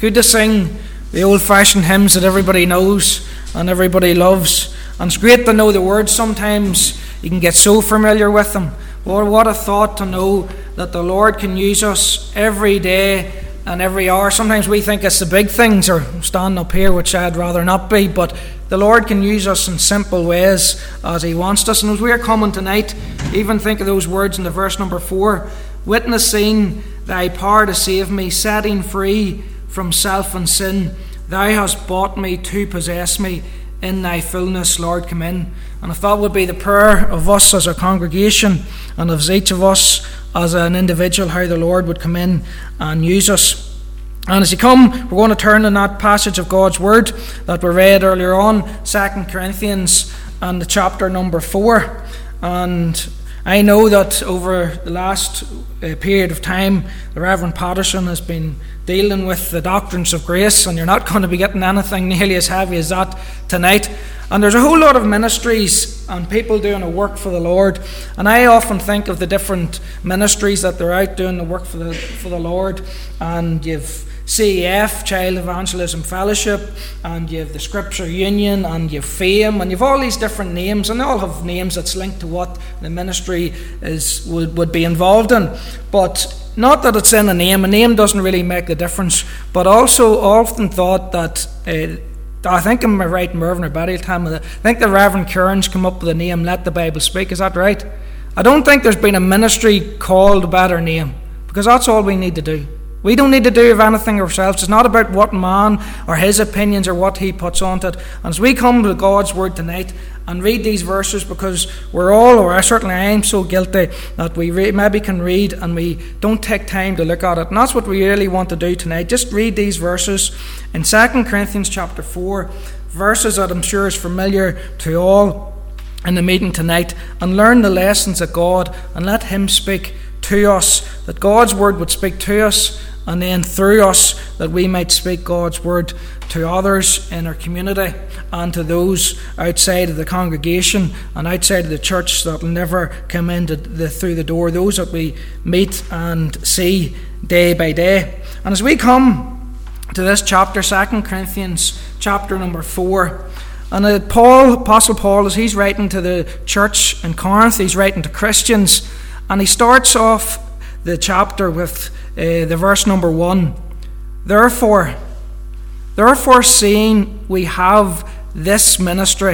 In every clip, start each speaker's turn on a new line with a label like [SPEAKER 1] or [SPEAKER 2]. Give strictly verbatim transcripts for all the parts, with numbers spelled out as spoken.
[SPEAKER 1] good to sing the old-fashioned hymns that everybody knows and everybody loves. And it's great to know the words. Sometimes you can get so familiar with them. Well, what a thought to know that the Lord can use us every day and every hour. Sometimes we think it's the big things, or standing up here, which I'd rather not be, but the Lord can use us in simple ways as He wants us. And as we're coming tonight, even think of those words in the verse number four. Witnessing Thy power to save me, setting free from self and sin. Thou hast bought me to possess me. In Thy fullness, Lord, come in. And if that would be the prayer of us as a congregation, and of each of us as an individual, how the Lord would come in and use us. And as you come, we're going to turn in that passage of God's Word that we read earlier on, Second Corinthians and the chapter number four. And I know that over the last uh, period of time, the Reverend Patterson has been dealing with the doctrines of grace, and you're not going to be getting anything nearly as heavy as that tonight. And there's a whole lot of ministries and people doing a work for the Lord. And I often think of the different ministries that they're out doing the work for the for the Lord. And you've C E F, Child Evangelism Fellowship, and you have the Scripture Union, and you have FAME, and you have all these different names, and they all have names that's linked to what the ministry is would, would be involved in. But not that it's in a name. A name doesn't really make the difference. But also often thought that, uh, I think I'm right, Mervyn or Betty will tell me that, I think the Reverend Kearns come up with the name, Let the Bible Speak. Is that right? I don't think there's been a ministry called a better name, because that's all we need to do. We don't need to do anything ourselves. It's not about what man or his opinions or what he puts onto it. And as we come to God's Word tonight and read these verses, because we're all, or I certainly I am so guilty, that we re- maybe can read and we don't take time to look at it. And that's what we really want to do tonight. Just read these verses in Second Corinthians chapter four, verses that I'm sure is familiar to all in the meeting tonight, and learn the lessons of God and let Him speak to us, that God's Word would speak to us, and then through us that we might speak God's Word to others in our community and to those outside of the congregation and outside of the church that will never come into the, through the door, those that we meet and see day by day. And as we come to this chapter, Second Corinthians chapter number four, and uh, Paul, Apostle Paul, as he's writing to the church in Corinth, he's writing to Christians, and he starts off the chapter with uh, the verse number one. Therefore, therefore, seeing we have this ministry,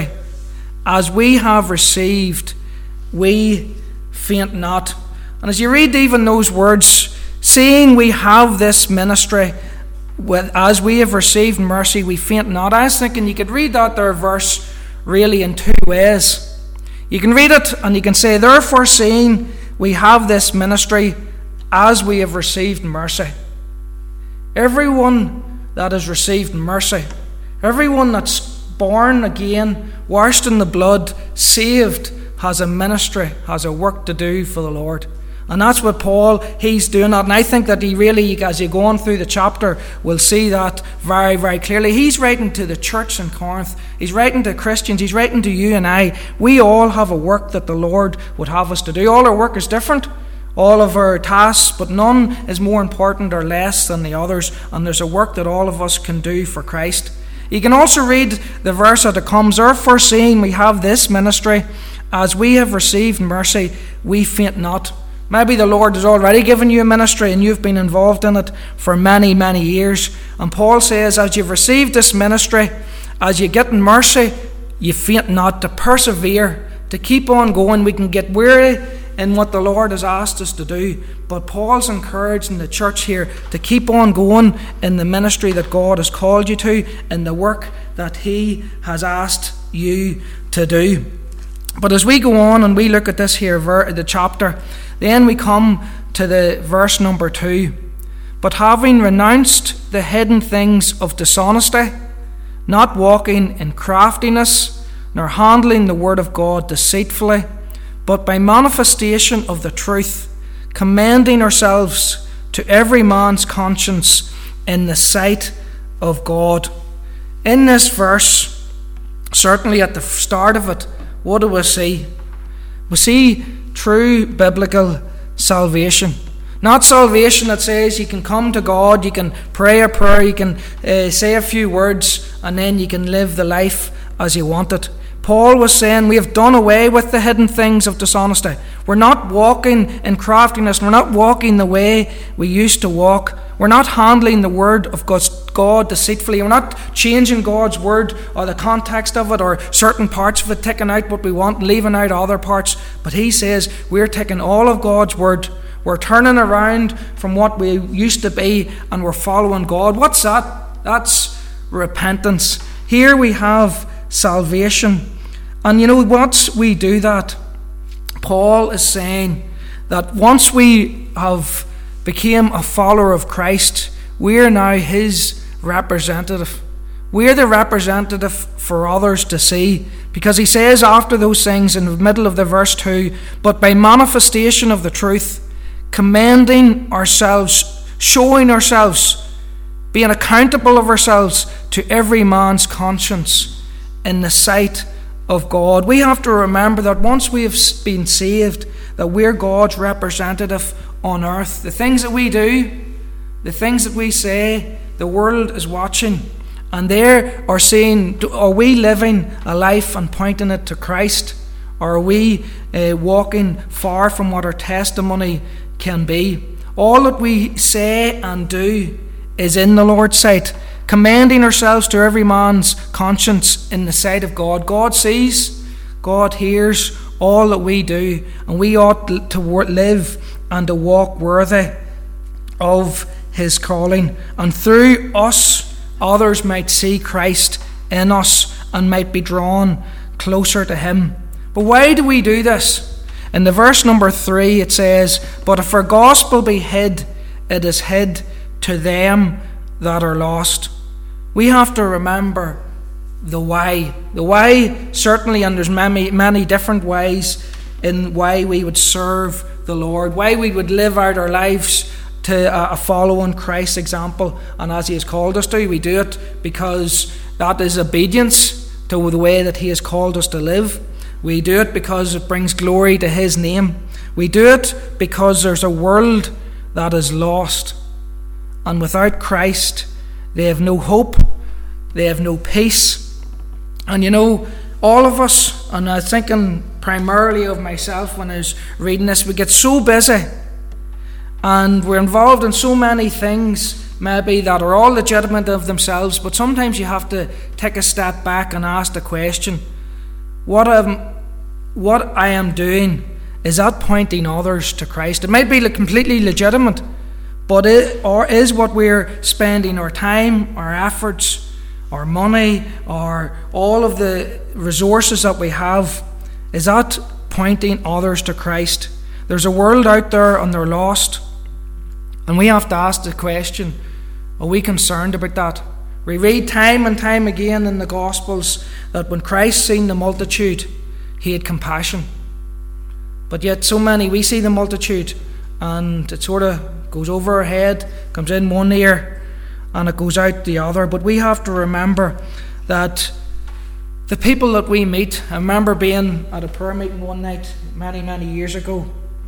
[SPEAKER 1] as we have received, we faint not. And as you read even those words, seeing we have this ministry, with, as we have received mercy, we faint not. I was thinking you could read that there verse really in two ways. You can read it and you can say, therefore, seeing we have this ministry, as we have received mercy. Everyone that has received mercy, everyone that's born again, washed in the blood, saved, has a ministry, has a work to do for the Lord. And that's what Paul, he's doing that. And I think that he really, as you go on through the chapter, will see that very, very clearly. He's writing to the church in Corinth. He's writing to Christians. He's writing to you and I. We all have a work that the Lord would have us to do. All our work is different, all of our tasks, but none is more important or less than the others. And there's a work that all of us can do for Christ. You can also read the verse that it comes, therefore seeing we have this ministry, as we have received mercy, we faint not. Maybe the Lord has already given you a ministry and you've been involved in it for many, many years. And Paul says, as you've received this ministry, as you get in mercy, you faint not, to persevere, to keep on going. We can get weary in what the Lord has asked us to do, but Paul's encouraging the church here to keep on going in the ministry that God has called you to, in the work that He has asked you to do. But as we go on and we look at this here, the chapter, then we come to the verse number two. But having renounced the hidden things of dishonesty, not walking in craftiness, nor handling the word of God deceitfully, but by manifestation of the truth, commending ourselves to every man's conscience in the sight of God. In this verse, certainly at the start of it, what do we see? We see true biblical salvation. Not salvation that says you can come to God, you can pray a prayer, you can uh, say a few words, and then you can live the life as you want it. Paul was saying we have done away with the hidden things of dishonesty. We're not walking in craftiness. We're not walking the way we used to walk. We're not handling the word of God deceitfully. We're not changing God's word or the context of it or certain parts of it, taking out what we want, leaving out other parts. But he says we're taking all of God's word. We're turning around from what we used to be and we're following God. What's that? That's repentance. Here we have salvation. And you know, once we do that, Paul is saying that once we have become a follower of Christ, we are now his representative. We are the representative for others to see. Because he says after those things in the middle of the verse two, but by manifestation of the truth, commending ourselves, showing ourselves, being accountable of ourselves to every man's conscience in the sight of God. We have to remember that once we have been saved, that we're God's representative on earth. The things that we do, the things that we say, the world is watching, and they are saying, are we living a life and pointing it to Christ? Or are we uh, walking far from what our testimony can be? All that we say and do is in the Lord's sight, commending ourselves to every man's conscience in the sight of God. God sees, God hears all that we do, and we ought to live and to walk worthy of his calling. And through us, others might see Christ in us and might be drawn closer to him. But why do we do this? In the verse number three it says, but if our gospel be hid, it is hid to them that are lost. We have to remember the why. The why, certainly, and there's many, many different ways in why we would serve the Lord, why we would live out our lives to uh, following Christ's example. And as he has called us to, we do it because that is obedience to the way that he has called us to live. We do it because it brings glory to his name. We do it because there's a world that is lost. And without Christ, they have no hope, they have no peace. And you know, all of us, and I was thinking primarily of myself when I was reading this, we get so busy and we're involved in so many things maybe that are all legitimate of themselves, but sometimes you have to take a step back and ask the question, what I'm, what I am doing, is that pointing others to Christ? It might be completely legitimate, but it, or is what we're spending our time, our efforts, our money, or all of the resources that we have, is that pointing others to Christ? There's a world out there and they're lost, and we have to ask the question, are we concerned about that? We read time and time again in the Gospels that when Christ seen the multitude, he had compassion. But yet so many, we see the multitude and it sort of goes over our head, comes in one ear and it goes out the other. But we have to remember that the people that we meet, I remember being at a prayer meeting one night many, many years ago,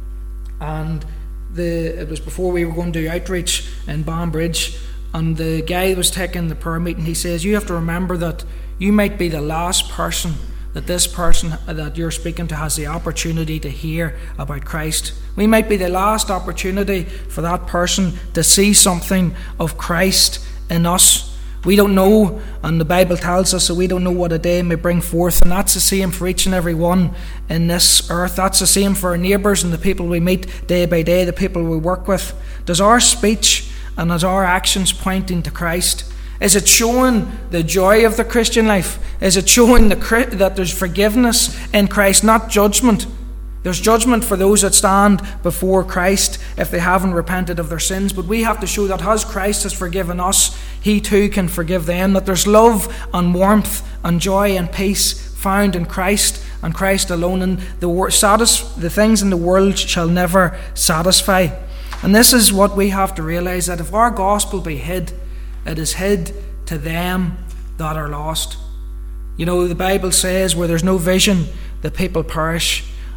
[SPEAKER 1] and the it was before we were going to do outreach in Banbridge, and the guy was taking the prayer meeting, he says, you have to remember that you might be the last person that this person that you're speaking to has the opportunity to hear about Christ. We might be the last opportunity for that person to see something of Christ in us. We don't know, and the Bible tells us that we don't know what a day may bring forth, and that's the same for each and every one in this earth. That's the same for our neighbours and the people we meet day by day, the people we work with. Does our speech and is our actions pointing to Christ? Is it showing the joy of the Christian life? Is it showing the, that there's forgiveness in Christ, not judgment? There's judgment for those that stand before Christ if they haven't repented of their sins. But we have to show that as Christ has forgiven us, he too can forgive them. That there's love and warmth and joy and peace found in Christ and Christ alone. And the, satis- the things in the world shall never satisfy. And this is what we have to realize, that if our gospel be hid, it is hid to them that are lost. You know, the Bible says where there's no vision, the people perish.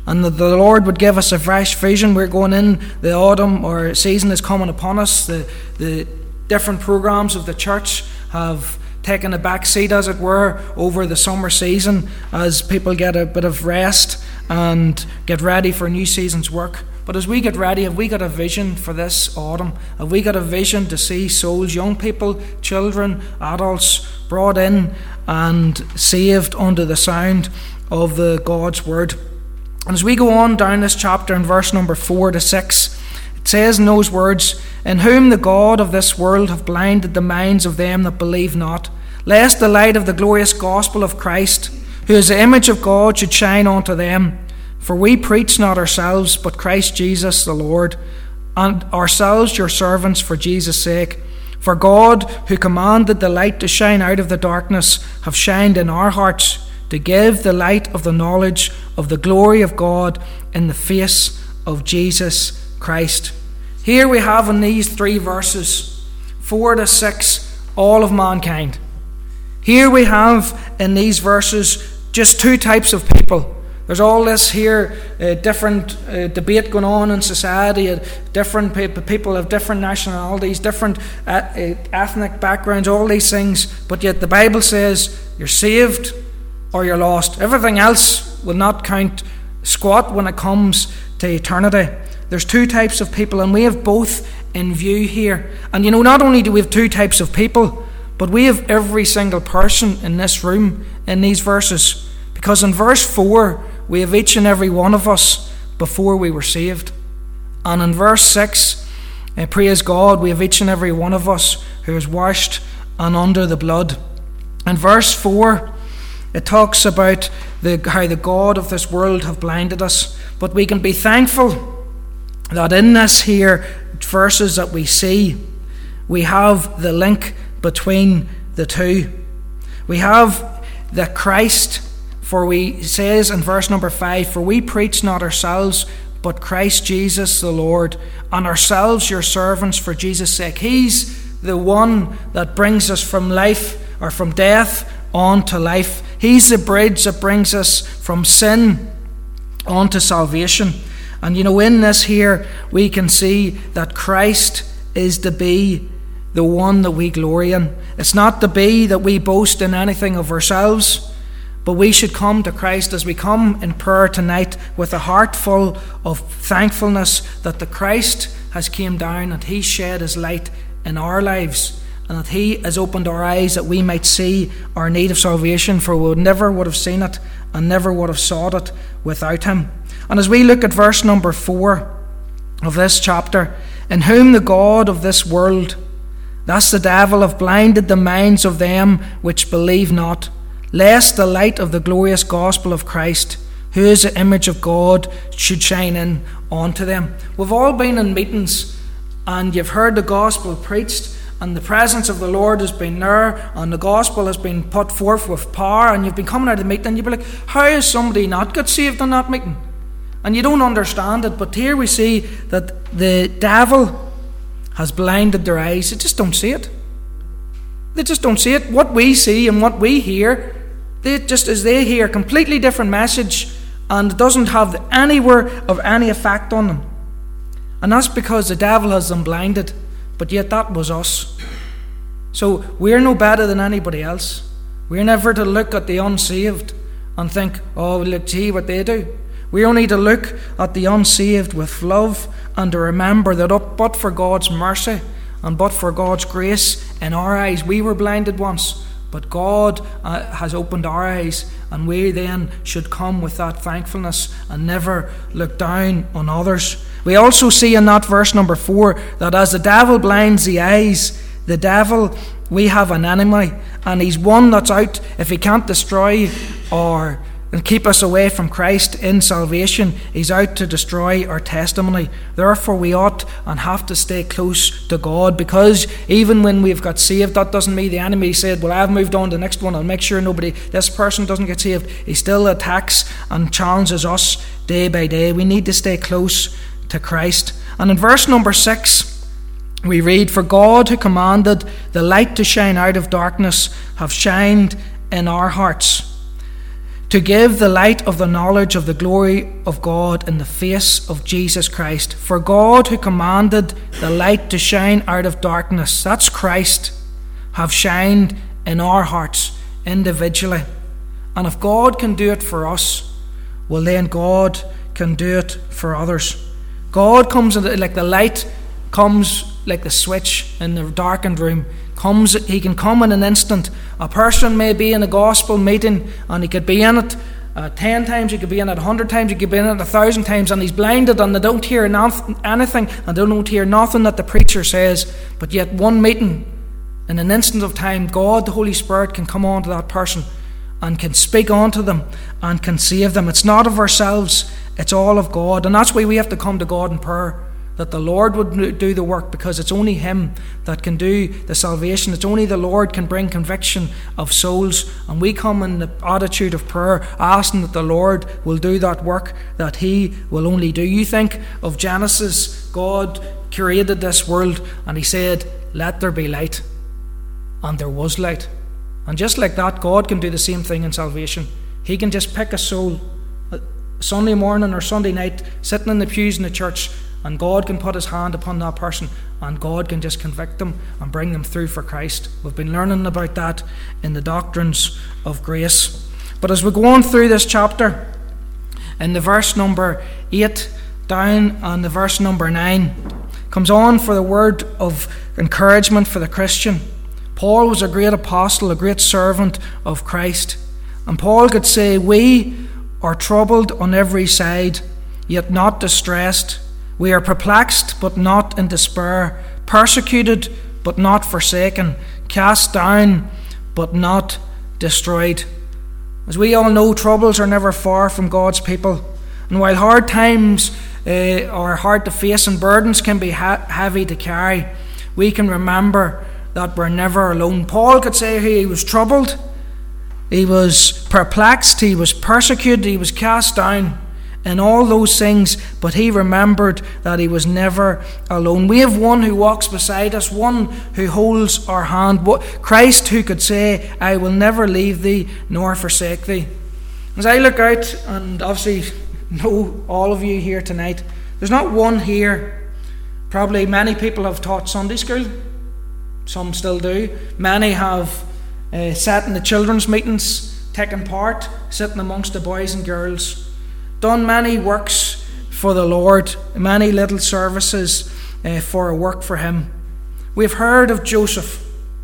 [SPEAKER 1] and that the Lord would give us a fresh vision. We're going in, the autumn or season is coming upon us. The, the different programs of the church have taken a back seat, as it were, over the summer season as people get a bit of rest and get ready for a new season's work. But as we get ready, have we got a vision for this autumn? Have we got a vision to see souls, young people, children, adults, brought in and saved under the sound of the God's word? And as we go on down this chapter in verse number four to six, it says in those words, "In whom the God of this world have blinded the minds of them that believe not, lest the light of the glorious gospel of Christ, who is the image of God, should shine unto them. For we preach not ourselves, but Christ Jesus the Lord, and ourselves your servants for Jesus' sake. For God, who commanded the light to shine out of the darkness, have shined in our hearts, to give the light of the knowledge of the glory of God in the face of Jesus Christ." Here we have in these three verses, four to six, all of mankind. Here we have in these verses just two types of people. There's all this here, uh, different uh, debate going on in society. Uh, different pe- people of different nationalities, different uh, uh, ethnic backgrounds, all these things. But yet the Bible says you're saved or you're lost. Everything else will not count squat when it comes to eternity. There's two types of people, and we have both in view here. And you know, not only do we have two types of people, but we have every single person in this room in these verses. Because in verse four, we have each and every one of us before we were saved. And in verse six, uh, praise God, we have each and every one of us who is washed and under the blood. In verse four, it talks about the, how the God of this world have blinded us. But we can be thankful that in this here verses that we see, we have the link between the two. We have the Christ. For we says in verse number five, "For we preach not ourselves, but Christ Jesus the Lord, and ourselves your servants for Jesus' sake." He's the one that brings us from life, or from death, on to life. He's the bridge that brings us from sin on to salvation. And you know, in this here, we can see that Christ is to be the one that we glory in. It's not to be that we boast in anything of ourselves, but we should come to Christ as we come in prayer tonight with a heart full of thankfulness that the Christ has came down and he shed his light in our lives, and that he has opened our eyes that we might see our need of salvation, for we never would have seen it and never would have sought it without him. And as we look at verse number four of this chapter, "In whom the God of this world," that's the devil, "have blinded the minds of them which believe not, lest the light of the glorious gospel of Christ, who is the image of God, should shine in unto them." We've all been in meetings and you've heard the gospel preached, and the presence of the Lord has been there, and the gospel has been put forth with power, and you've been coming out of the meeting and you'll be like, how has somebody not got saved in that meeting? And you don't understand it. But here we see that the devil has blinded their eyes. They just don't see it. They just don't see it. What we see and what we hear, they just as they hear a completely different message, and it doesn't have anywhere of any effect on them. And that's because the devil has them blinded. But yet that was us. So we're no better than anybody else. We're never to look at the unsaved and think, oh, look, see what they do. We only to look at the unsaved with love, and to remember that up, but for God's mercy and but for God's grace in our eyes, we were blinded once, but God uh, has opened our eyes, and we then should come with that thankfulness and never look down on others. We also see in that verse number four that as the devil blinds the eyes, the devil, we have an enemy, and he's one that's out. If he can't destroy or and keep us away from Christ in salvation, he's out to destroy our testimony. Therefore we ought and have to stay close to God, because even when we've got saved, that doesn't mean the enemy said, well, I've moved on to the next one, I'll make sure nobody, this person doesn't get saved. He still attacks and challenges us day by day. We need to stay close to Christ. And in verse number six we read, "For God, who commanded the light to shine out of darkness, have shined in our hearts, to give the light of the knowledge of the glory of God in the face of Jesus Christ. For God, who commanded the light to shine out of darkness, that's Christ, have shined in our hearts individually. And if God can do it for us, well then God can do it for others. God comes in, like the light comes like the switch in the darkened room. Comes, he can come in an instant. A person may be in a gospel meeting and he could be in it uh, ten times, he could be in it a hundred times, he could be in it a thousand times, and he's blinded and they don't hear nothing, anything, and they don't hear nothing that the preacher says. But yet one meeting, in an instant of time, God, the Holy Spirit, can come on to that person and can speak unto them and can save them. It's not of ourselves, it's all of God. And that's why we have to come to God in prayer, that the Lord would do the work, because it's only Him that can do the salvation. It's only the Lord can bring conviction of souls. And we come in the attitude of prayer, asking that the Lord will do that work that He will only do. You think of Genesis. God created this world and He said, "Let there be light." And there was light. And just like that, God can do the same thing in salvation. He can just pick a soul Sunday morning or Sunday night, sitting in the pews in the church, and God can put His hand upon that person, and God can just convict them and bring them through for Christ. We've been learning about that in the doctrines of grace. But as we go on through this chapter, in the verse number eight down and the verse number nine, comes on for the word of encouragement for the Christian. Paul was a great apostle, a great servant of Christ. And Paul could say, "We are troubled on every side, yet not distressed. We are perplexed, but not in despair. Persecuted, but not forsaken. Cast down, but not destroyed." As we all know, troubles are never far from God's people. And while hard times uh, are hard to face and burdens can be ha- heavy to carry, we can remember that we're never alone. Paul could say he was troubled, he was perplexed, he was persecuted, he was cast down, and all those things, but he remembered that he was never alone. We have one who walks beside us, one who holds our hand, Christ, who could say, "I will never leave thee nor forsake thee." As I look out, and obviously know all of you here tonight, there's not one here. Probably many people have taught Sunday school. Some still do. Many have uh, sat in the children's meetings, taken part, sitting amongst the boys and girls, done many works for the Lord, many little services uh, for a work for Him. We've heard of Joseph,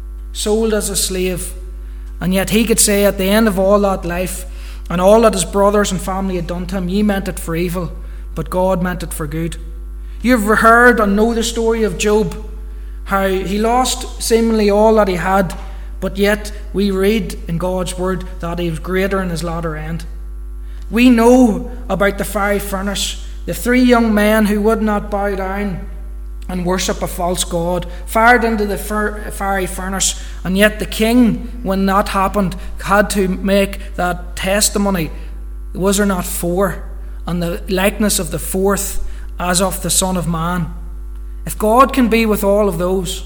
[SPEAKER 1] sold as a slave, and yet he could say at the end of all that life, and all that his brothers and family had done to him, "Ye meant it for evil, but God meant it for good." You've heard and know the story of Job, how he lost seemingly all that he had, but yet we read in God's word that he was greater in his latter end. We know about the fiery furnace, the three young men who would not bow down and worship a false god, fired into the fiery furnace, and yet the king, when that happened, had to make that testimony, was there not four, and the likeness of the fourth as of the Son of Man. If God can be with all of those,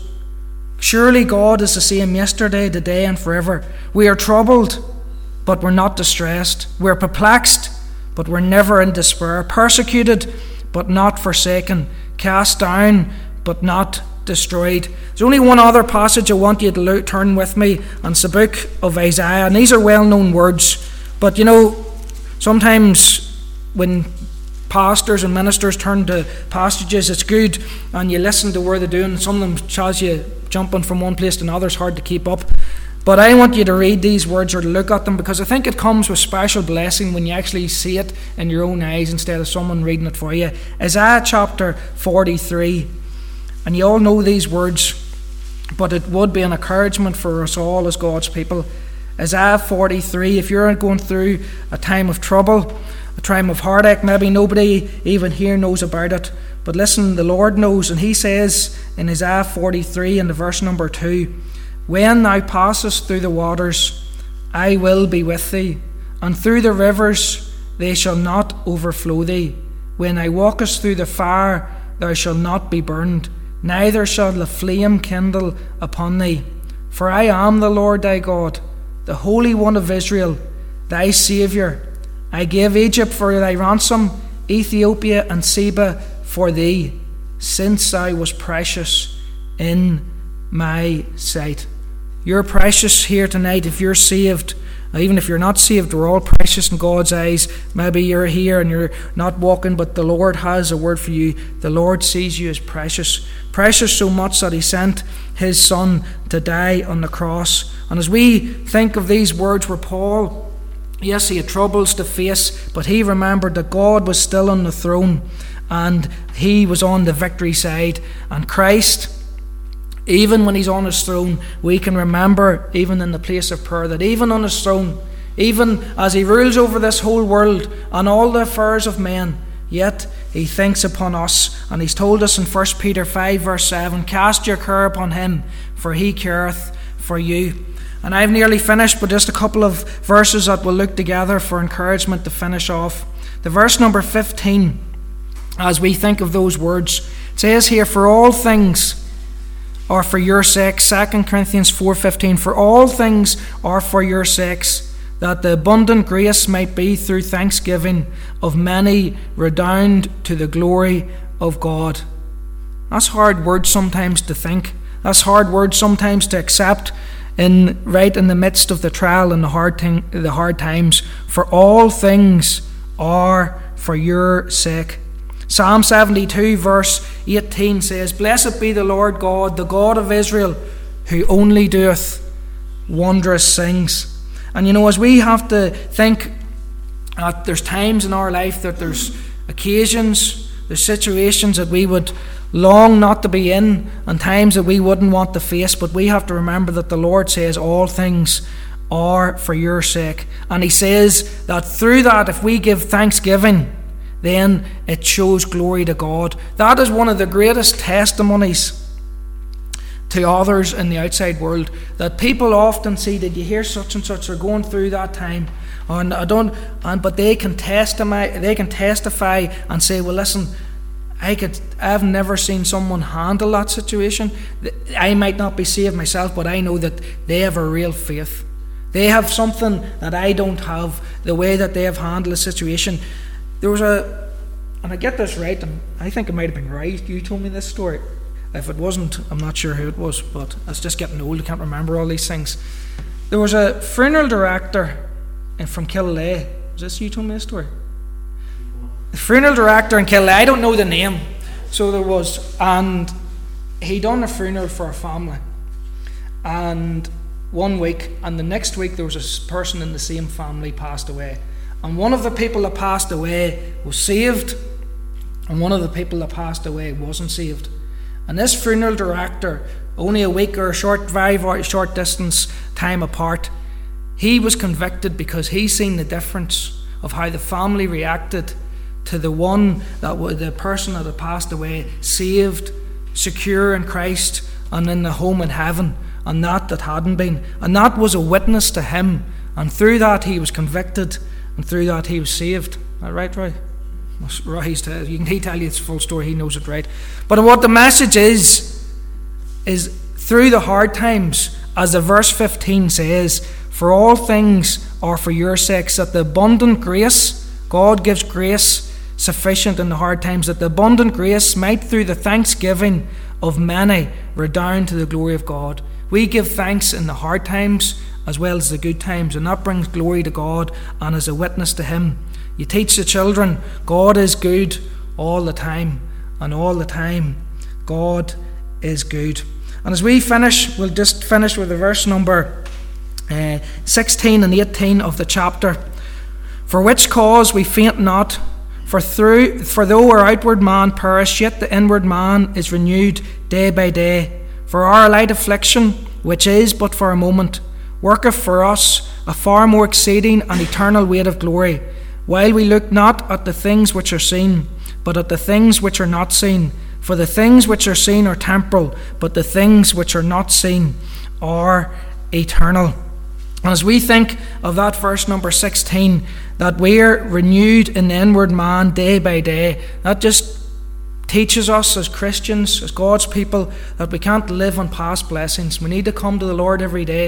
[SPEAKER 1] surely God is the same yesterday, today, and forever. We are troubled, but we're not distressed. We're perplexed, but we're never in despair. Persecuted, but not forsaken. Cast down, but not destroyed. There's only one other passage I want you to look, turn with me, and it's the book of Isaiah. And these are well-known words, but you know, sometimes when pastors and ministers turn to passages, it's good, and you listen to where they're doing. Some of them tells you jumping from one place to another is hard to keep up. But I want you to read these words or to look at them, because I think it comes with special blessing when you actually see it in your own eyes instead of someone reading it for you. Isaiah chapter forty-three, and you all know these words, but it would be an encouragement for us all as God's people. Isaiah forty-three, if you're going through a time of trouble, a time of heartache, maybe nobody even here knows about it, but listen, the Lord knows, and He says in Isaiah forty-three in the verse number two, "When thou passest through the waters, I will be with thee, and through the rivers, they shall not overflow thee. When thou walkest through the fire, thou shalt not be burned, neither shall the flame kindle upon thee. For I am the Lord thy God, the Holy One of Israel, thy Saviour. I gave Egypt for thy ransom, Ethiopia and Seba for thee, since thou was precious in my sight. You're precious here tonight if you're saved. Even if you're not saved, we're all precious in God's eyes. Maybe you're here and you're not walking, but the Lord has a word for you. The Lord sees you as precious. Precious so much that he sent his Son to die on the cross. And as we think of these words where Paul, yes, he had troubles to face, but he remembered that God was still on the throne and he was on the victory side. And Christ, even when he's on his throne, we can remember, even in the place of prayer, that even on his throne, even as he rules over this whole world and all the affairs of men, yet he thinks upon us. And he's told us in First Peter five verse seven, cast your care upon him, for he careth for you. And I've nearly finished, but just a couple of verses that we'll look together for encouragement to finish off. The verse number fifteen, as we think of those words, it says here, for all things are for your sake. Second Corinthians four fifteen, for all things are for your sakes, that the abundant grace might be through thanksgiving of many redound to the glory of God. That's hard words sometimes to think. That's hard words sometimes to accept in right in the midst of the trial and the hard thing, the hard times. For all things are for your sake. Psalm seventy-two verse eighteen says, blessed be the Lord God, the God of Israel, who only doeth wondrous things. And you know, as we have to think that there's times in our life that there's occasions, there's situations that we would long not to be in, and times that we wouldn't want to face, but we have to remember that the Lord says all things are for your sake. And he says that through that, if we give thanksgiving, then it shows glory to God. That is one of the greatest testimonies to others in the outside world, that people often see, did you hear such and such are going through that time? And I don't and but they can testify they can testify and say, well, listen, I could I've never seen someone handle that situation. I might not be saved myself, but I know that they have a real faith. They have something that I don't have, the way that they have handled a situation. There was a, and I get this right, and I think it might have been right, you told me this story. If it wasn't, I'm not sure who it was, but it's just getting old, I can't remember all these things. There was a funeral director from Killaloe. Was this you told me this story? The funeral director in Killaloe, I don't know the name. So there was, and he done a funeral for a family. And one week, and the next week there was a person in the same family passed away. And one of the people that passed away was saved, and one of the people that passed away wasn't saved. And this funeral director, only a week or a short, very, very short distance time apart, he was convicted because he seen the difference of how the family reacted to the one that was the person that had passed away, saved, secure in Christ, and in the home in heaven, and that that hadn't been. And that was a witness to him, and through that he was convicted. And through that he was saved. Is that right, Roy? Roy's tell you can he tell you it's full story, he knows it right. But what the message is, is through the hard times, as the verse fifteen says, for all things are for your sakes, that the abundant grace, God gives grace sufficient in the hard times, that the abundant grace might through the thanksgiving of many redound to the glory of God. We give thanks in the hard times as well as the good times, and that brings glory to God and is a witness to him. You teach the children God is good all the time, and all the time God is good. And as we finish, we'll just finish with the verse number uh, sixteen and eighteen of the chapter. For which cause we faint not, for through for though our outward man perish, yet the inward man is renewed day by day. For our light affliction, which is but for a moment, worketh for us a far more exceeding and eternal weight of glory, while we look not at the things which are seen, but at the things which are not seen. For the things which are seen are temporal, but the things which are not seen are eternal. And as we think of that verse number sixteen, that we are renewed in the inward man day by day, that just teaches us as Christians, as God's people, that we can't live on past blessings. We need to come to the Lord every day.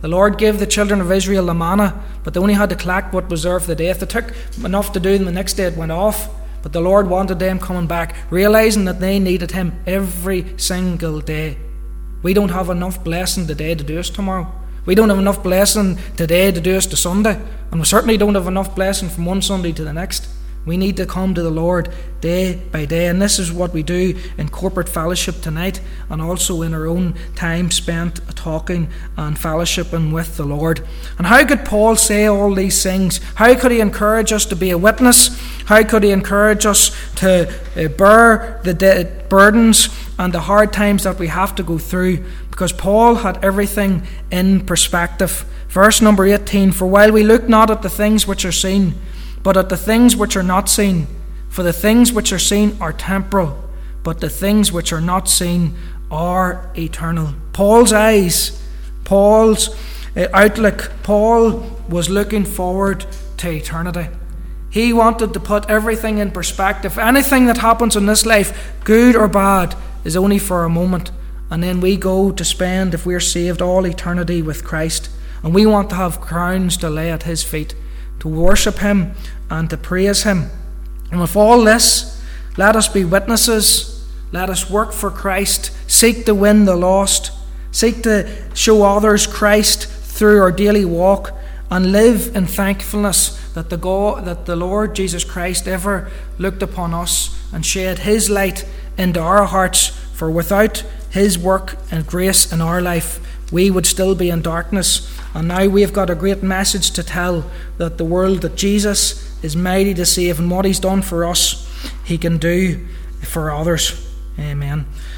[SPEAKER 1] The Lord gave the children of Israel the manna, but they only had to collect what was there for the day. If they took enough to do, and the next day it went off. But the Lord wanted them coming back, realizing that they needed Him every single day. We don't have enough blessing today to do us tomorrow. We don't have enough blessing today to do us to Sunday. And we certainly don't have enough blessing from one Sunday to the next. We need to come to the Lord day by day. And this is what we do in corporate fellowship tonight, and also in our own time spent talking and fellowshipping with the Lord. And how could Paul say all these things? How could he encourage us to be a witness? How could he encourage us to uh, bear the de- burdens and the hard times that we have to go through? Because Paul had everything in perspective. Verse number eighteen, for while we look not at the things which are seen, but at the things which are not seen. For the things which are seen are temporal, but the things which are not seen are eternal. Paul's eyes, Paul's uh, outlook, Paul was looking forward to eternity. He wanted to put everything in perspective. Anything that happens in this life, good or bad, is only for a moment. And then we go to spend, if we're saved, all eternity with Christ. And we want to have crowns to lay at His feet, to worship Him and to praise Him. And with all this, let us be witnesses. Let us work for Christ. Seek to win the lost. Seek to show others Christ through our daily walk, and live in thankfulness that the God, that the Lord Jesus Christ ever looked upon us and shed His light into our hearts. For without His work and grace in our life, we would still be in darkness. And now we've got a great message to tell, that the world, that Jesus is mighty to save, and what He's done for us, He can do for others. Amen.